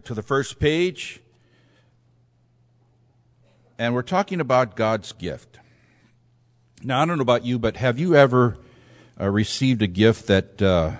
to the first page, and we're talking about God's gift. Now, I don't know about you, but have you ever received a gift that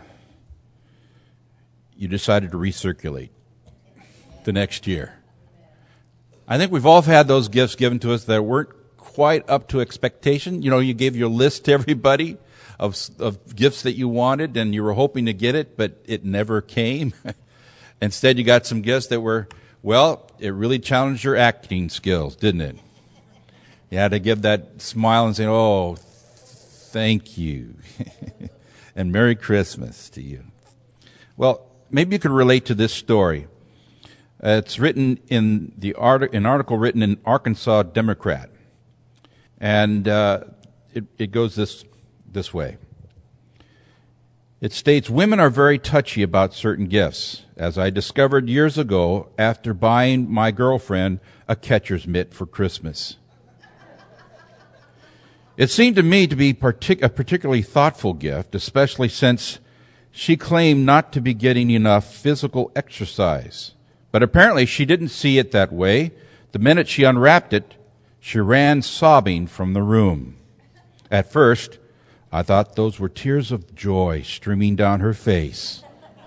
you decided to recirculate the next year? I think we've all had those gifts given to us that weren't quite up to expectation. You know, you gave your list to everybody of gifts that you wanted, and you were hoping to get it, but it never came. Instead, you got some gifts that were, well, it really challenged your acting skills, didn't it? You had to give that smile and say, oh, thank you, and Merry Christmas to you. Well, maybe you could relate to this story. It's written in an article written in Arkansas Democrat, and it goes this way. It states, women are very touchy about certain gifts, as I discovered years ago after buying my girlfriend a catcher's mitt for Christmas. It seemed to me to be a particularly thoughtful gift, especially since she claimed not to be getting enough physical exercise. But apparently she didn't see it that way. The minute she unwrapped it, she ran sobbing from the room. At first, I thought those were tears of joy streaming down her face.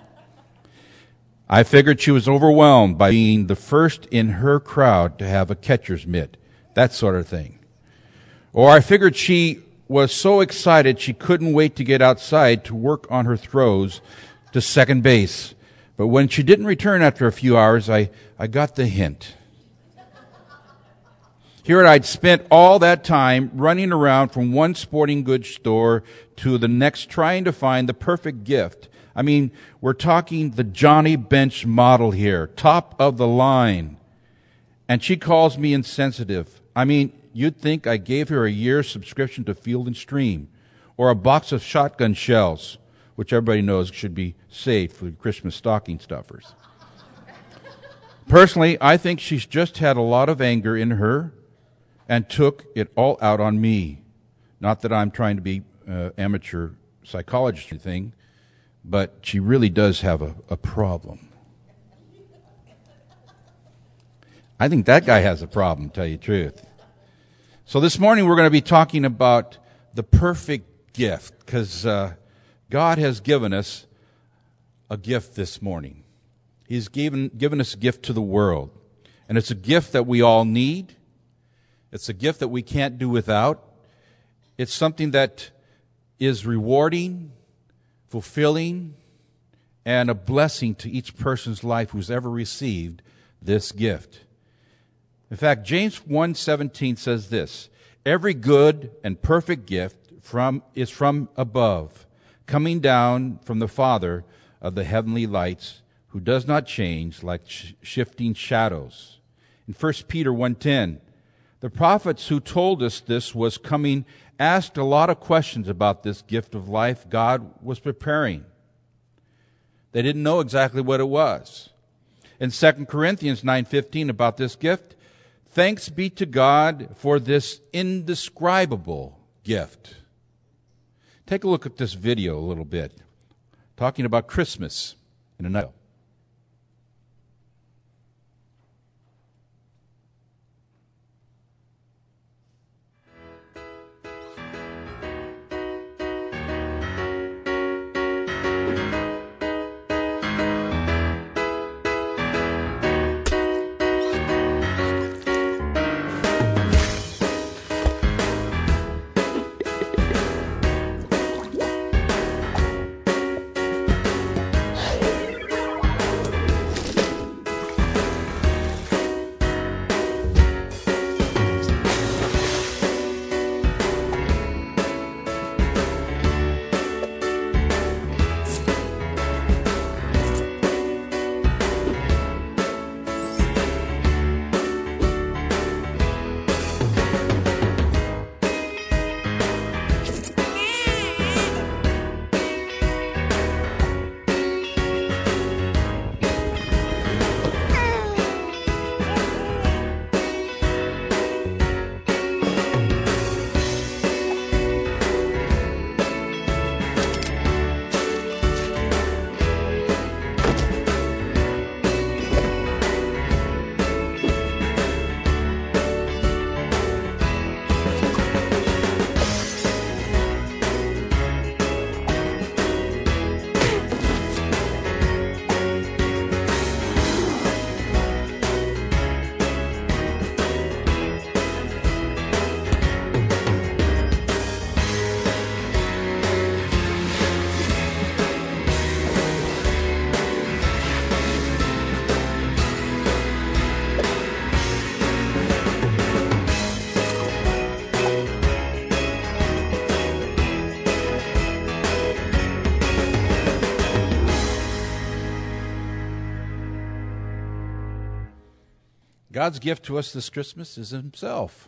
I figured she was overwhelmed by being the first in her crowd to have a catcher's mitt, that sort of thing. Or I figured she was so excited she couldn't wait to get outside to work on her throws to second base. But when she didn't return after a few hours, I got the hint. Here I'd spent all that time running around from one sporting goods store to the next trying to find the perfect gift. I mean, we're talking the Johnny Bench model here, top of the line. And she calls me insensitive. I mean, you'd think I gave her a year's subscription to Field and Stream or a box of shotgun shells, which everybody knows should be saved for Christmas stocking stuffers. Personally, I think she's just had a lot of anger in her and took it all out on me. Not that I'm trying to be amateur psychologist or anything, but she really does have a problem. I think that guy has a problem, to tell you the truth. So this morning we're going to be talking about the perfect gift, because God has given us a gift this morning. He's given us a gift to the world. And it's a gift that we all need. It's a gift that we can't do without. It's something that is rewarding, fulfilling, and a blessing to each person's life who's ever received this gift. In fact, James 1:17 says this, every good and perfect gift is from above, coming down from the Father of the heavenly lights, who does not change like shifting shadows. In 1 Peter 1:10, the prophets who told us this was coming asked a lot of questions about this gift of life God was preparing. They didn't know exactly what it was. In 2 Corinthians 9:15 about this gift, thanks be to God for this indescribable gift. Take a look at this video a little bit, talking about Christmas in a nutshell. God's gift to us this Christmas is Himself,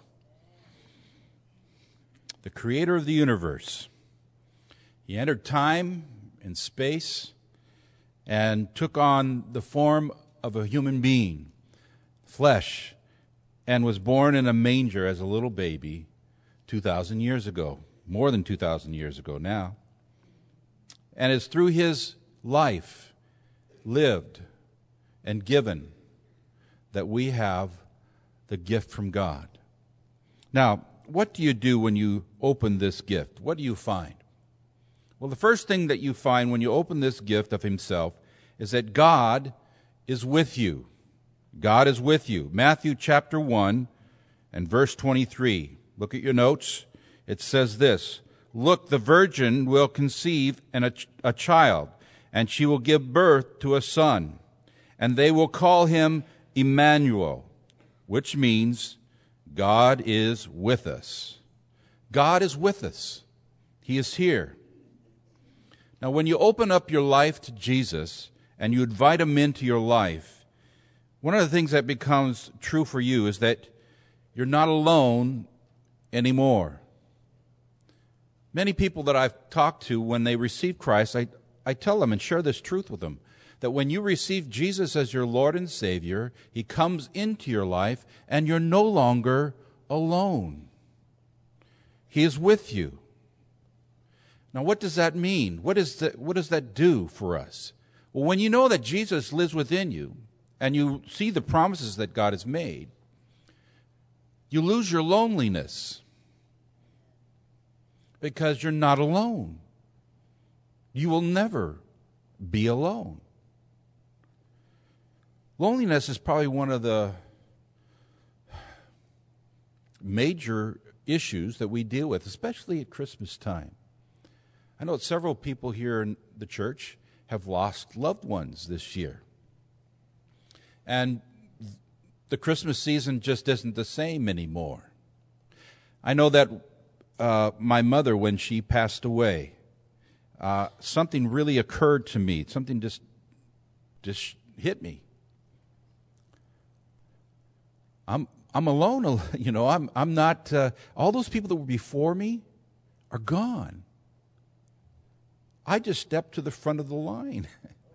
the creator of the universe. He entered time and space and took on the form of a human being, flesh, and was born in a manger as a little baby 2,000 years ago, more than 2,000 years ago now. And it's through His life, lived and given, that we have the gift from God. Now, what do you do when you open this gift? What do you find? Well, the first thing that you find when you open this gift of Himself is that God is with you. God is with you. Matthew chapter 1 and verse 23. Look at your notes. It says this, "Look, the virgin will conceive a child, and she will give birth to a son, and they will call him Emmanuel," which means God is with us. God is with us. He is here. Now, when you open up your life to Jesus and you invite Him into your life, one of the things that becomes true for you is that you're not alone anymore. Many people that I've talked to, when they receive Christ, I tell them and share this truth with them, that when you receive Jesus as your Lord and Savior, He comes into your life and you're no longer alone. He is with you. Now, what does that mean? What does that do for us? Well, when you know that Jesus lives within you and you see the promises that God has made, you lose your loneliness because you're not alone. You will never be alone. Loneliness is probably one of the major issues that we deal with, especially at Christmas time. I know several people here in the church have lost loved ones this year. And the Christmas season just isn't the same anymore. I know that my mother, when she passed away, something really occurred to me. Something just hit me. I'm alone, you know. I'm not. All those people that were before me are gone. I just stepped to the front of the line,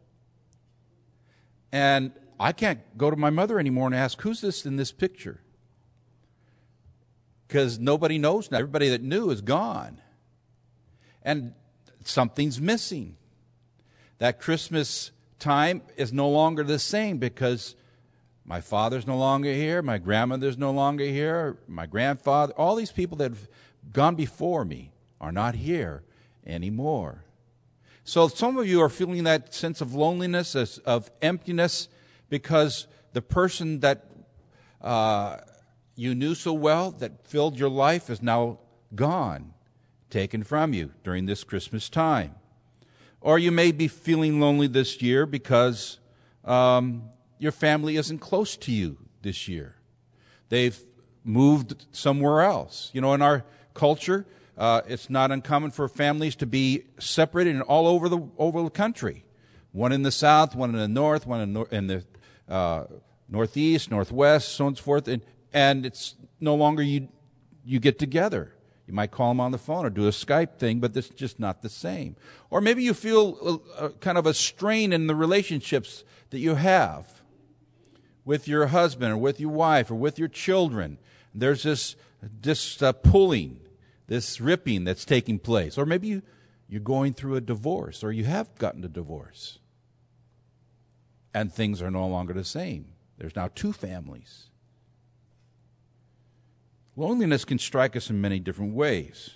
and I can't go to my mother anymore and ask, "Who's this in this picture?" Because nobody knows now. Everybody that knew is gone, and something's missing. That Christmas time is no longer the same because my father's no longer here, my grandmother's no longer here, my grandfather, all these people that have gone before me are not here anymore. So some of you are feeling that sense of loneliness, of emptiness, because the person that you knew so well, that filled your life, is now gone, taken from you during this Christmas time. Or you may be feeling lonely this year because your family isn't close to you this year. They've moved somewhere else. You know, in our culture, it's not uncommon for families to be separated all over the country. One in the south, one in the north, one in the northeast, northwest, so on and so forth. And it's no longer you get together. You might call them on the phone or do a Skype thing, but it's just not the same. Or maybe you feel kind of a strain in the relationships that you have with your husband or with your wife or with your children. There's this pulling, this ripping that's taking place. Or maybe you're going through a divorce, or you have gotten a divorce, and things are no longer the same. There's now two families. Loneliness can strike us in many different ways.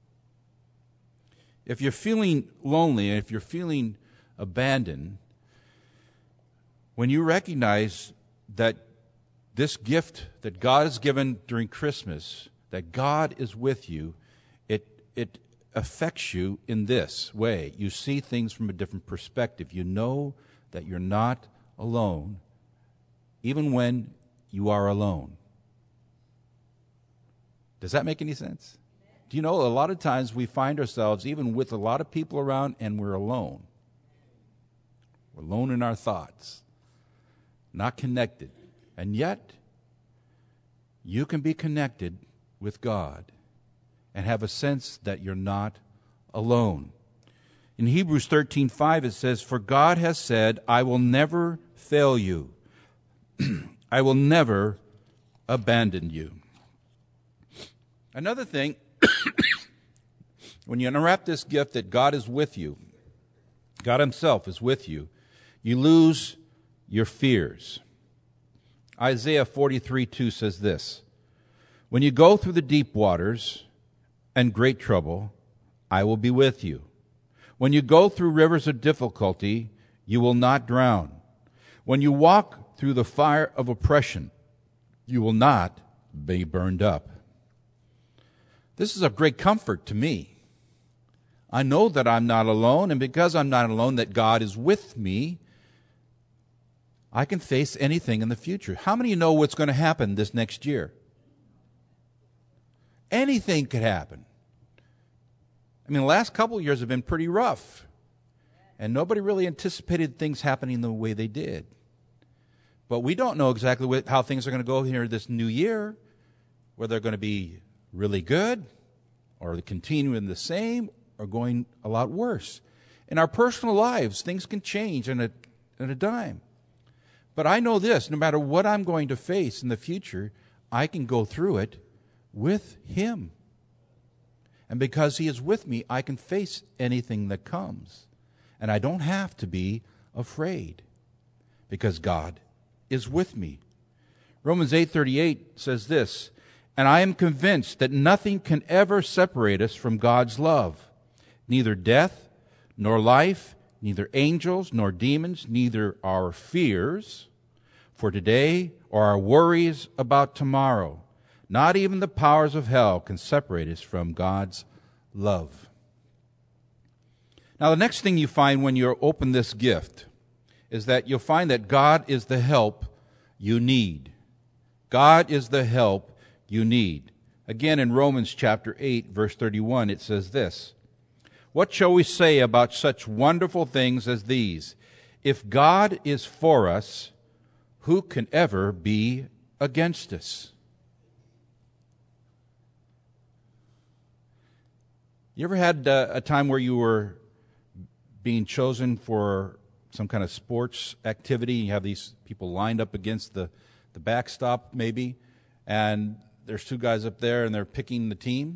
If you're feeling lonely, and if you're feeling abandoned, when you recognize that this gift that God has given during Christmas, that God is with you, it affects you in this way. You see things from a different perspective. You know that you're not alone, even when you are alone. Does that make any sense? Do you know, a lot of times we find ourselves, even with a lot of people around, and we're alone. We're alone in our thoughts, not connected. And yet, you can be connected with God and have a sense that you're not alone. In Hebrews 13:5 it says, "For God has said, I will never fail you. I will never abandon you." Another thing, when you unwrap this gift that God is with you, God himself is with you, you lose your fears. Isaiah 43:2 says this, "When you go through the deep waters and great trouble, I will be with you. When you go through rivers of difficulty, you will not drown. When you walk through the fire of oppression, you will not be burned up." This is a great comfort to me. I know that I'm not alone, and because I'm not alone, that God is with me, I can face anything in the future. How many of you know what's going to happen this next year? Anything could happen. I mean, the last couple of years have been pretty rough, and nobody really anticipated things happening the way they did. But we don't know exactly how things are going to go here this new year, whether they're going to be really good, or continuing the same, or going a lot worse. In our personal lives, things can change in a dime. But I know this, no matter what I'm going to face in the future, I can go through it with Him. And because He is with me, I can face anything that comes. And I don't have to be afraid, because God is with me. Romans 8:38 says this, "And I am convinced that nothing can ever separate us from God's love, neither death, nor life, neither angels, nor demons, neither our fears for today or our worries about tomorrow. Not even the powers of hell can separate us from God's love." Now, the next thing you find when you open this gift is that you'll find that God is the help you need. God is the help you need. Again, in Romans chapter 8, verse 31, it says this, "What shall we say about such wonderful things as these? If God is for us, who can ever be against us?" You ever had a time where you were being chosen for some kind of sports activity? You have these people lined up against the backstop maybe, and there's two guys up there and they're picking the team.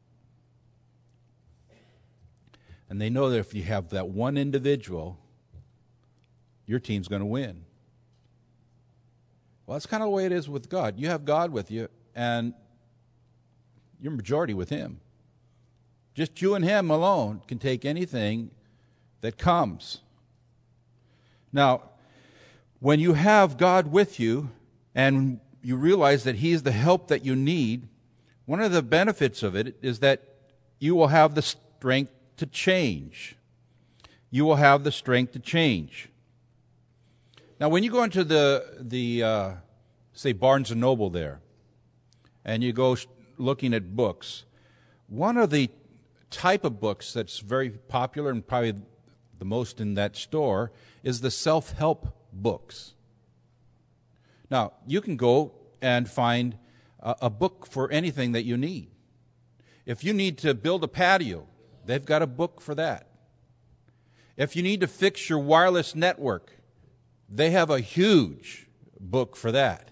And they know that if you have that one individual, your team's going to win. Well, that's kind of the way it is with God. You have God with you, and you're majority with Him. Just you and Him alone can take anything that comes. Now, when you have God with you and you realize that He is the help that you need, one of the benefits of it is that you will have the strength to change. You will have the strength to change. Now, when you go into the say Barnes & Noble there, and you go looking at books, one of the type of books that's very popular and probably the most in that store is the self-help books. Now, you can go and find a book for anything that you need. If you need to build a patio, they've got a book for that. If you need to fix your wireless network, they have a huge book for that.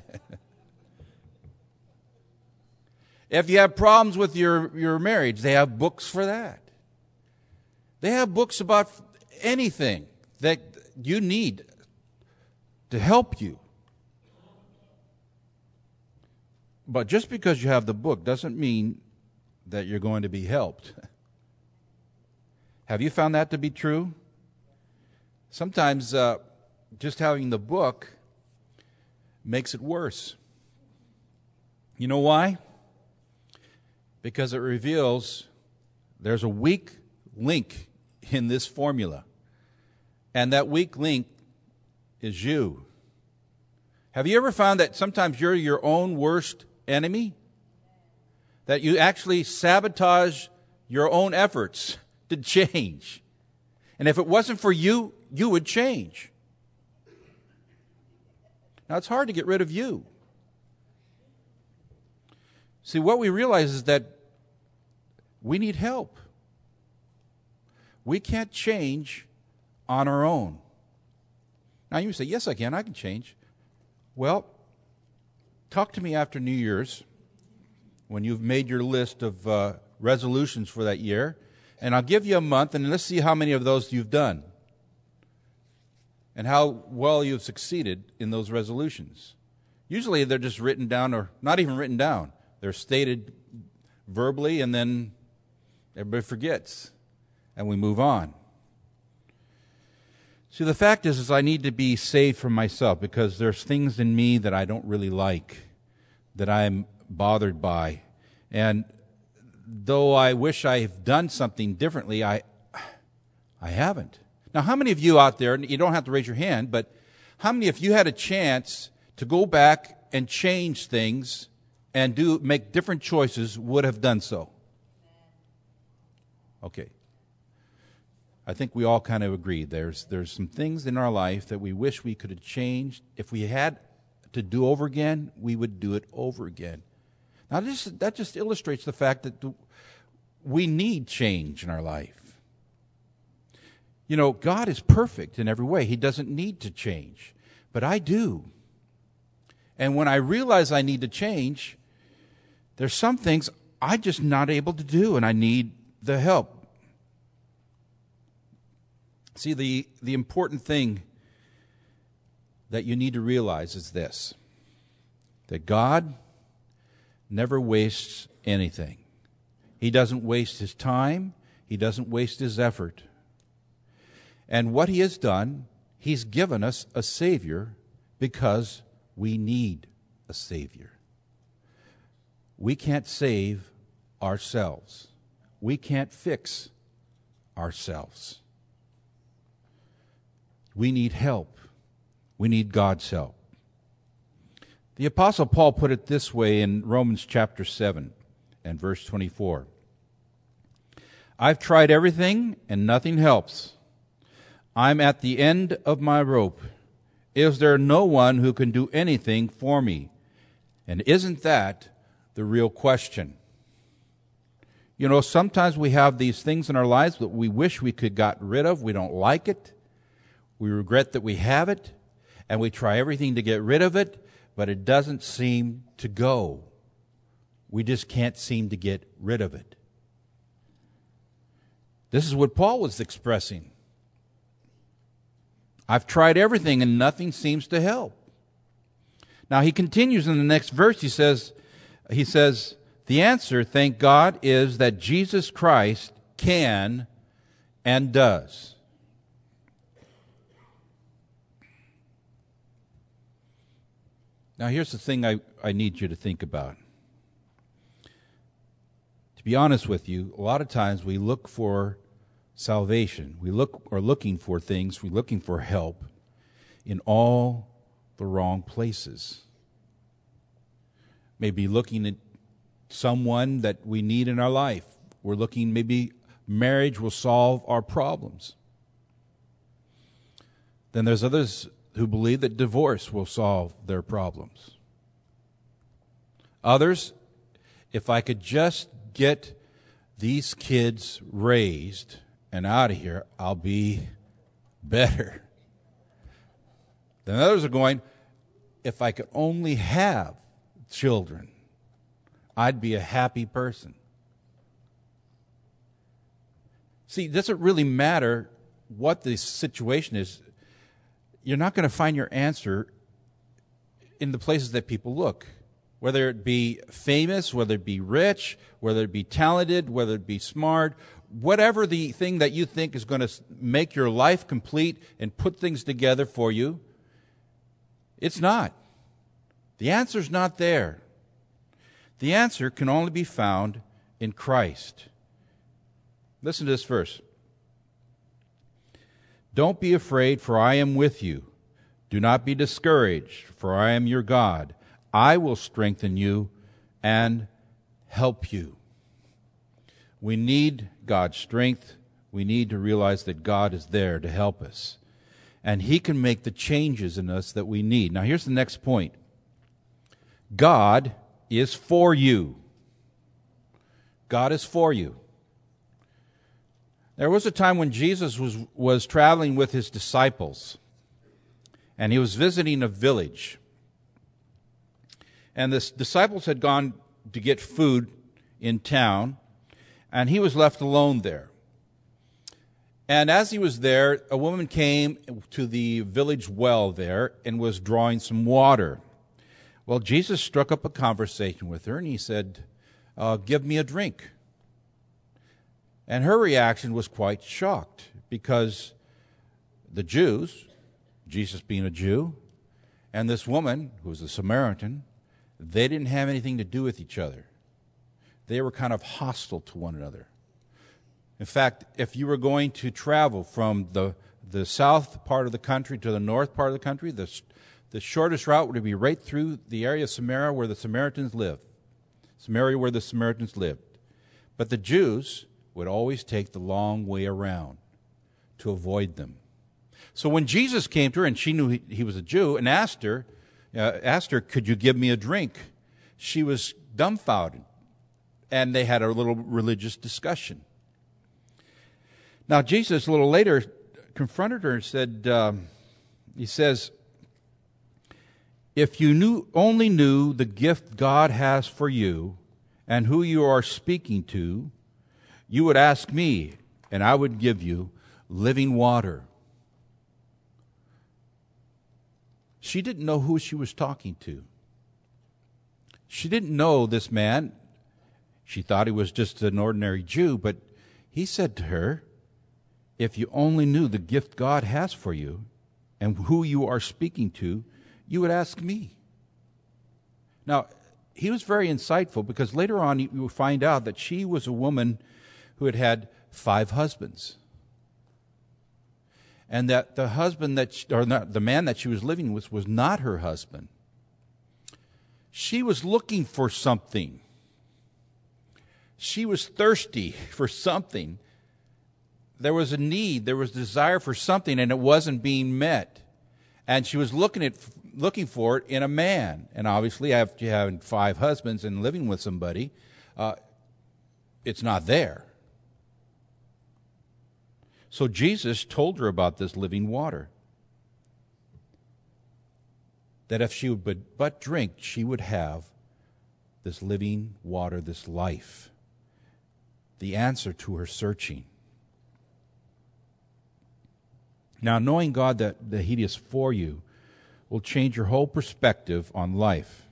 If you have problems with your marriage, they have books for that. They have books about anything that you need to help you. But just because you have the book doesn't mean that you're going to be helped. Have you found that to be true? Sometimes just having the book makes it worse. You know why? Because it reveals there's a weak link in this formula. And that weak link is you. Have you ever found that sometimes you're your own worst enemy? That you actually sabotage your own efforts to change. And if it wasn't for you, you would change. Now, it's hard to get rid of you. See, what we realize is that we need help. We can't change on our own. Now you say, yes, I can change. Well, talk to me after New Year's when you've made your list of resolutions for that year, and I'll give you a month, and let's see how many of those you've done and how well you've succeeded in those resolutions. Usually they're just written down, or not even written down. They're stated verbally, and then everybody forgets, and we move on. See, the fact is I need to be saved from myself because there's things in me that I don't really like, that I'm bothered by. And though I wish I've done something differently, I haven't. Now, how many of you out there, you don't have to raise your hand, but how many, if you had a chance to go back and change things and make different choices, would have done so? Okay. I think we all kind of agree. There's some things in our life that we wish we could have changed. If we had to do over again, we would do it over again. Now, that just illustrates the fact that we need change in our life. You know, God is perfect in every way. He doesn't need to change, but I do. And when I realize I need to change, there's some things I'm just not able to do, and I need the help. See, the important thing that you need to realize is this, that God never wastes anything. He doesn't waste His time. He doesn't waste His effort. And what He has done, He's given us a Savior because we need a Savior. We can't save ourselves. We can't fix ourselves. We need help. We need God's help. The Apostle Paul put it this way in Romans chapter 7 and verse 24. I've tried everything and nothing helps. I'm at the end of my rope. Is there no one who can do anything for me? And isn't that the real question? You know, sometimes we have these things in our lives that we wish we could got rid of. We don't like it. We regret that we have it, and we try everything to get rid of it, but it doesn't seem to go. We just can't seem to get rid of it. This is what Paul was expressing. I've tried everything and nothing seems to help. Now he continues in the next verse. He says, the answer, thank God, is that Jesus Christ can and does. Now here's the thing I need you to think about. To be honest with you, a lot of times we look for salvation. We're looking for things. We're looking for help in all the wrong places. Maybe looking at someone that we need in our life. We're looking, maybe marriage will solve our problems. Then there's others who believe that divorce will solve their problems. Others, if I could just get these kids raised and out of here, I'll be better. Then others are going, if I could only have children, I'd be a happy person. See, it doesn't really matter what the situation is. You're not going to find your answer in the places that people look. Whether it be famous, whether it be rich, whether it be talented, whether it be smart, whatever the thing that you think is going to make your life complete and put things together for you, it's not. The answer's not there. The answer can only be found in Christ. Listen to this verse. Don't be afraid, for I am with you. Do not be discouraged, for I am your God. I will strengthen you and help you. We need God's strength. We need to realize that God is there to help us. And He can make the changes in us that we need. Now here's the next point. God is for you. God is for you. There was a time when Jesus was traveling with his disciples, and he was visiting a village. And the disciples had gone to get food in town, and he was left alone there. And as he was there, a woman came to the village well there and was drawing some water. Well, Jesus struck up a conversation with her, and he said, "Give me a drink." And her reaction was quite shocked, because the Jews, Jesus being a Jew, and this woman, who was a Samaritan, they didn't have anything to do with each other. They were kind of hostile to one another. In fact, if you were going to travel from the south part of the country to the north part of the country, the shortest route would be right through the area of Samaria where the Samaritans lived. Samaria where the Samaritans lived. But the Jews would always take the long way around to avoid them. So when Jesus came to her, and she knew he was a Jew, and asked her, "Could you give me a drink?" she was dumbfounded. And they had a little religious discussion. Now, Jesus, a little later, confronted her and said, he says, "If you only knew the gift God has for you and who you are speaking to, you would ask me, and I would give you living water." She didn't know who she was talking to. She didn't know this man. She thought he was just an ordinary Jew, but he said to her, "If you only knew the gift God has for you and who you are speaking to, you would ask me." Now, he was very insightful, because later on you will find out that she was a woman who had had 5 husbands. And that the husband the man that she was living with was not her husband. She was looking for something. She was thirsty for something. There was a need, there was desire for something, and it wasn't being met. And she was looking for it in a man. And obviously, after having 5 husbands and living with somebody, it's not there. So Jesus told her about this living water. That if she would but drink, she would have this living water, this life. The answer to her searching. Now, knowing God that He is for you will change your whole perspective on life.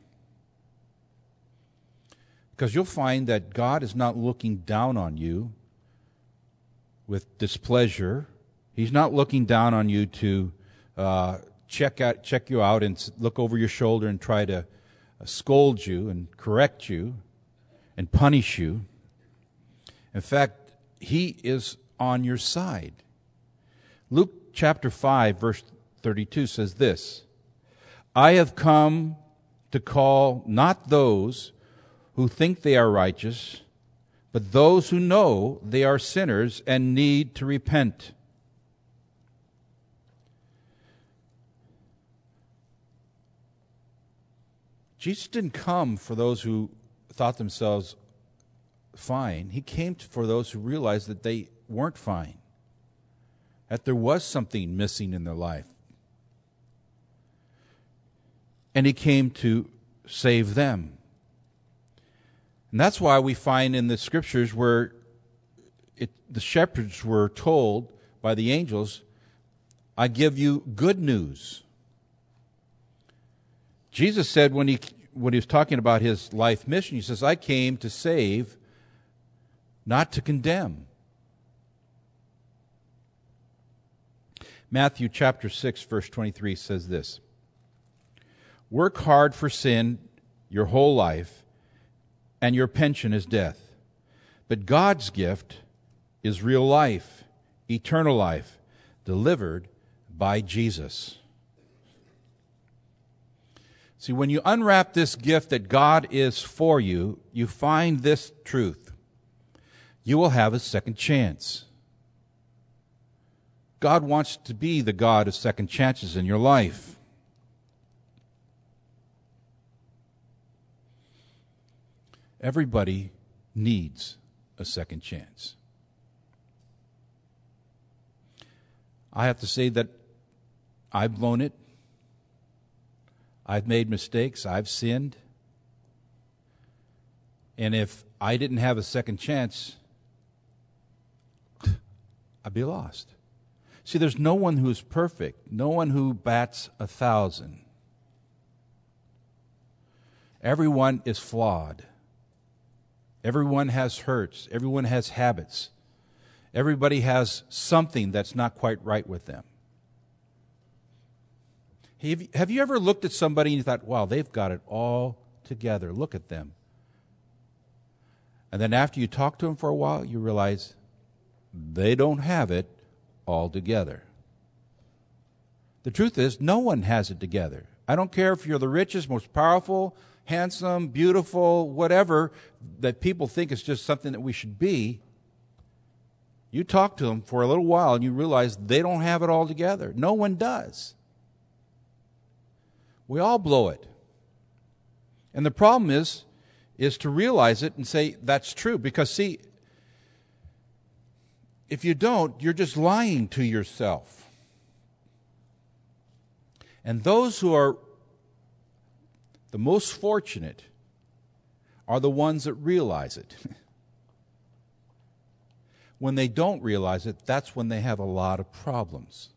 Because you'll find that God is not looking down on you with displeasure. He's not looking down on you to check you out and look over your shoulder and try to scold you and correct you and punish you. In fact, He is on your side. Luke chapter 5, verse 32 says this, "I have come to call not those who think they are righteous, but those who know they are sinners and need to repent." Jesus didn't come for those who thought themselves fine. He came for those who realized that they weren't fine, that there was something missing in their life. And He came to save them. And that's why we find in the Scriptures where the shepherds were told by the angels, "I give you good news." Jesus said when he was talking about His life mission, He says, "I came to save, not to condemn." Matthew chapter 6, verse 23 says this, "Work hard for sin your whole life, and your pension is death. But God's gift is real life, eternal life, delivered by Jesus." See, when you unwrap this gift that God is for you, you find this truth. You will have a second chance. God wants to be the God of second chances in your life. Everybody needs a second chance. I have to say that I've blown it. I've made mistakes. I've sinned. And if I didn't have a second chance, I'd be lost. See, there's no one who's perfect, no one who bats 1,000. Everyone is flawed. Everyone has hurts. Everyone has habits. Everybody has something that's not quite right with them. Have you ever looked at somebody and you thought, wow, they've got it all together. Look at them. And then after you talk to them for a while, you realize they don't have it all together. The truth is, no one has it together. I don't care if you're the richest, most powerful, handsome, beautiful, whatever, that people think is just something that we should be. You talk to them for a little while and you realize they don't have it all together. No one does. We all blow it. And the problem is to realize it and say, that's true. Because, see, if you don't, you're just lying to yourself. And those who are the most fortunate are the ones that realize it. When they don't realize it, that's when they have a lot of problems.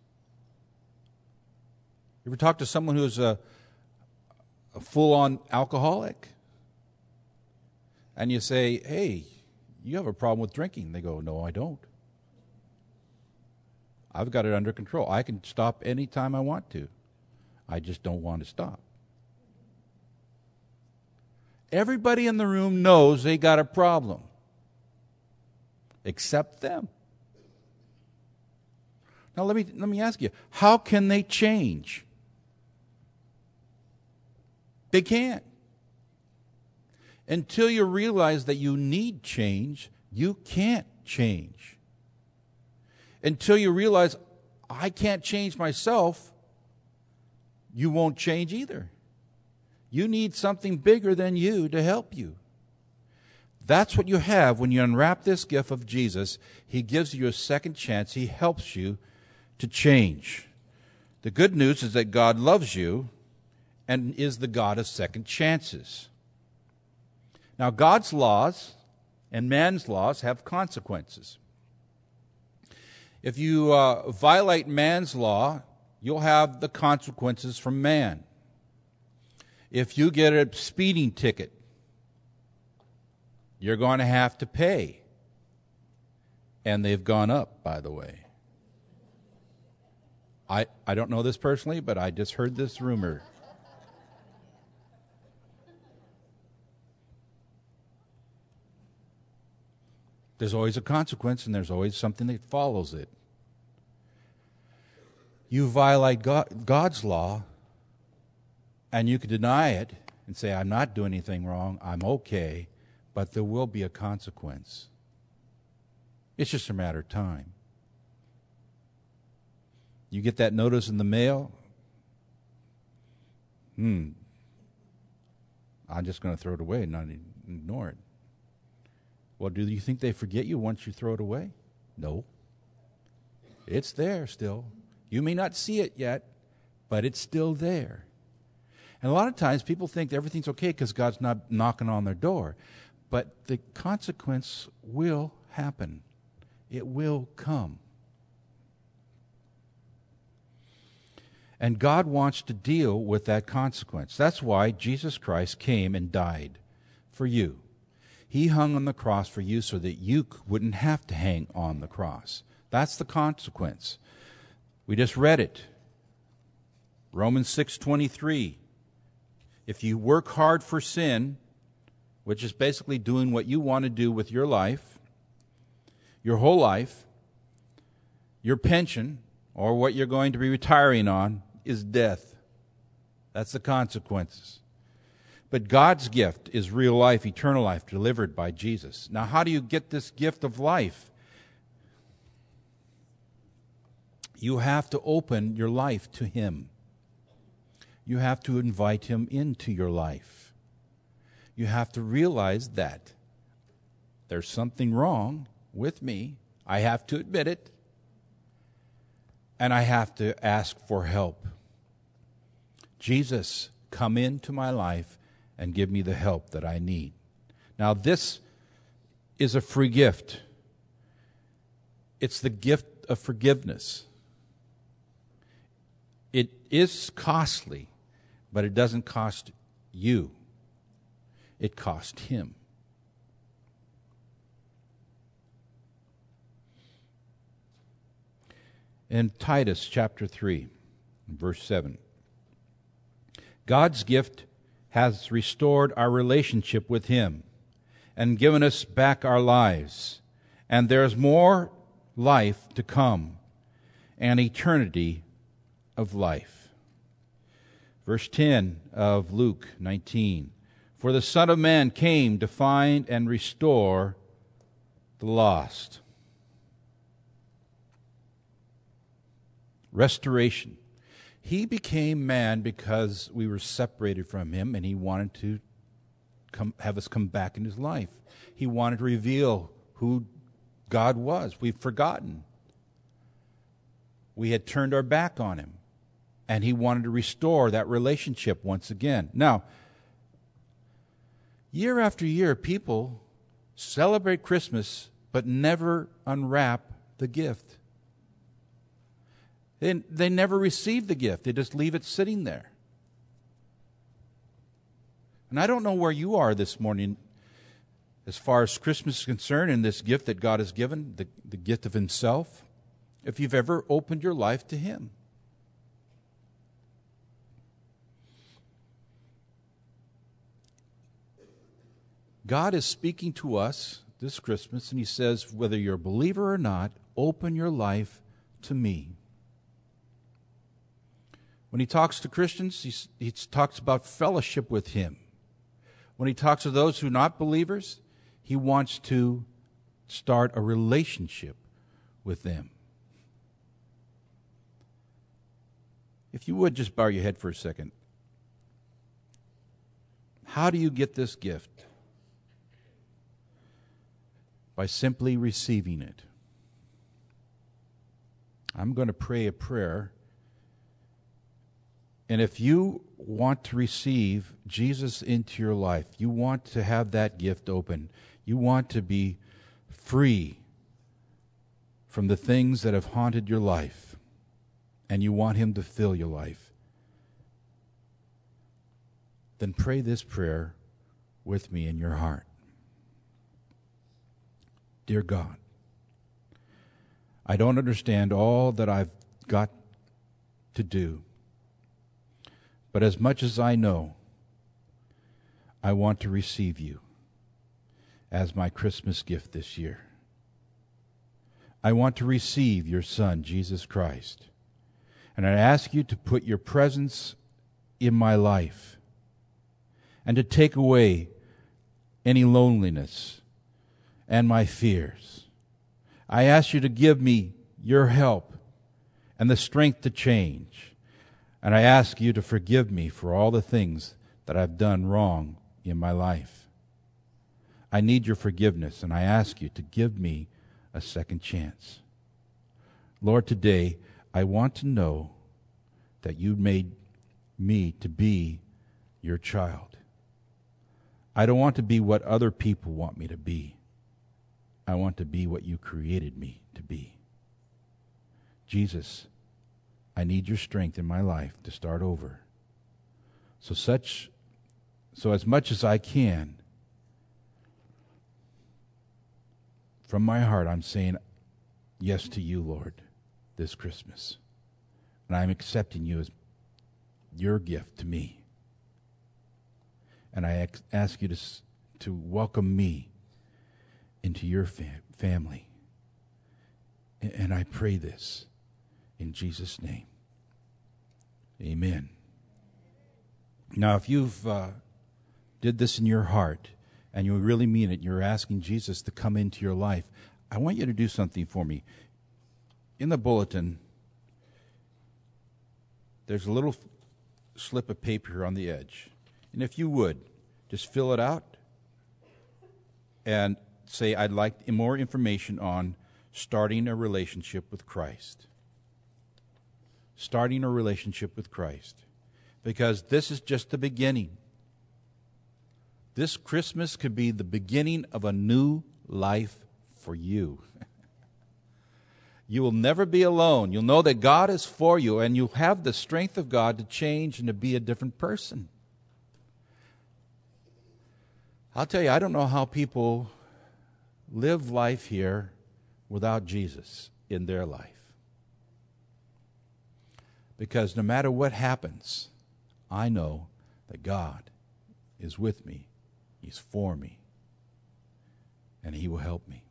You ever talk to someone who's a full-on alcoholic? And you say, hey, you have a problem with drinking. They go, no, I don't. I've got it under control. I can stop any time I want to. I just don't want to stop. Everybody in the room knows they got a problem, except them. Now let me ask you, how can they change? They can't. Until you realize that you need change, you can't change. Until you realize, I can't change myself, you won't change either. You need something bigger than you to help you. That's what you have when you unwrap this gift of Jesus. He gives you a second chance. He helps you to change. The good news is that God loves you and is the God of second chances. Now, God's laws and man's laws have consequences. If you violate man's law, you'll have the consequences from man. If you get a speeding ticket, you're going to have to pay. And they've gone up, by the way. I don't know this personally, but I just heard this rumor. There's always a consequence, and there's always something that follows it. You violate God's law, and you can deny it and say, I'm not doing anything wrong, I'm okay, but there will be a consequence. It's just a matter of time. You get that notice in the mail, I'm just going to throw it away and not ignore it. Well, do you think they forget you once you throw it away? No. It's there still. You may not see it yet, but it's still there. And a lot of times people think everything's okay because God's not knocking on their door. But the consequence will happen. It will come. And God wants to deal with that consequence. That's why Jesus Christ came and died for you. He hung on the cross for you so that you wouldn't have to hang on the cross. That's the consequence. We just read it. Romans 6:23. If you work hard for sin, which is basically doing what you want to do with your life, your whole life, your pension, or what you're going to be retiring on, is death. That's the consequences. But God's gift is real life, eternal life, delivered by Jesus. Now, how do you get this gift of life? You have to open your life to Him. You have to invite Him into your life. You have to realize that There's something wrong with me. I have to admit it. And I have to ask for help. Jesus, come into my life and give me the help that I need. Now, this is a free gift. It's the gift of forgiveness. It is costly, but it doesn't cost you. It cost him. In Titus chapter 3, verse 7, God's gift has restored our relationship with him and given us back our lives. And there's more life to come, an eternity of life. Verse 10 of Luke 19, for the Son of Man came to find and restore the lost. Restoration. He became man because we were separated from him, and he wanted to have us come back in his life. He wanted to reveal who God was. We've forgotten. We had turned our back on him, and he wanted to restore that relationship once again. Now, year after year, people celebrate Christmas but never unwrap the gift. They never receive the gift. They just leave it sitting there. And I don't know where you are this morning as far as Christmas is concerned and this gift that God has given, the gift of himself, if you've ever opened your life to him. God is speaking to us this Christmas, and he says, whether you're a believer or not, open your life to me. When he talks to Christians, he talks about fellowship with him. When he talks to those who are not believers, he wants to start a relationship with them. If you would just bow your head for a second. How do you get this gift? By simply receiving it. I'm going to pray a prayer. And if you want to receive Jesus into your life, you want to have that gift open, you want to be free from the things that have haunted your life, and you want him to fill your life, then pray this prayer with me in your heart. Dear God, I don't understand all that I've got to do. But as much as I know, I want to receive you as my Christmas gift this year. I want to receive your Son, Jesus Christ. And I ask you to put your presence in my life and to take away any loneliness and my fears. I ask you to give me your help and the strength to change. And I ask you to forgive me for all the things that I've done wrong in my life. I need your forgiveness, and I ask you to give me a second chance. Lord, today I want to know that you made me to be your child. I don't want to be what other people want me to be. I want to be what you created me to be. Jesus, I need your strength in my life to start over. So as much as I can, from my heart, I'm saying yes to you, Lord, this Christmas. And I'm accepting you as your gift to me. And I ask you to welcome me into your family. And I pray this in Jesus' name. Amen. Now, if you've did this in your heart and you really mean it, you're asking Jesus to come into your life, I want you to do something for me. In the bulletin, there's a little slip of paper on the edge. And if you would, just fill it out and say, I'd like more information on starting a relationship with Christ. Starting a relationship with Christ. Because this is just the beginning. This Christmas could be the beginning of a new life for you. You will never be alone. You'll know that God is for you, and you'll have the strength of God to change and to be a different person. I'll tell you, I don't know how people live life here without Jesus in their life. Because no matter what happens, I know that God is with me. He's for me. And He will help me.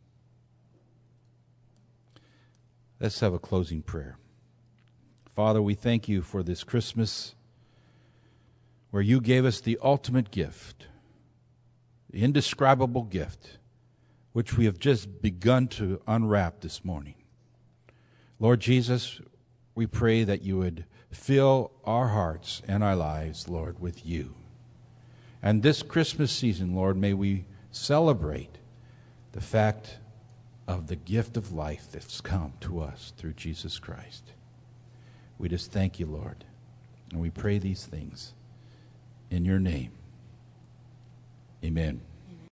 Let's have a closing prayer. Father, we thank you for this Christmas where you gave us the ultimate gift, the indescribable gift, which we have just begun to unwrap this morning. Lord Jesus, we pray that you would fill our hearts and our lives, Lord, with you. And this Christmas season, Lord, may we celebrate the fact of the gift of life that's come to us through Jesus Christ. We just thank you, Lord, and we pray these things in your name. Amen.